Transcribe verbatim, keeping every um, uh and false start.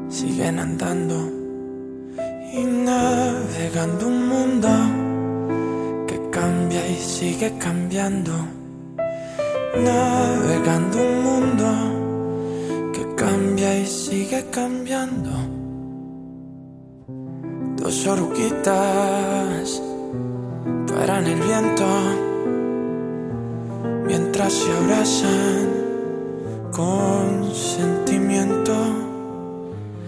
siguen andando y navegando un mundo que cambia y sigue cambiando. Navegando un mundo que cambia y sigue cambiando. Dos oruguitas paran el viento mientras se abrazan con sentimiento.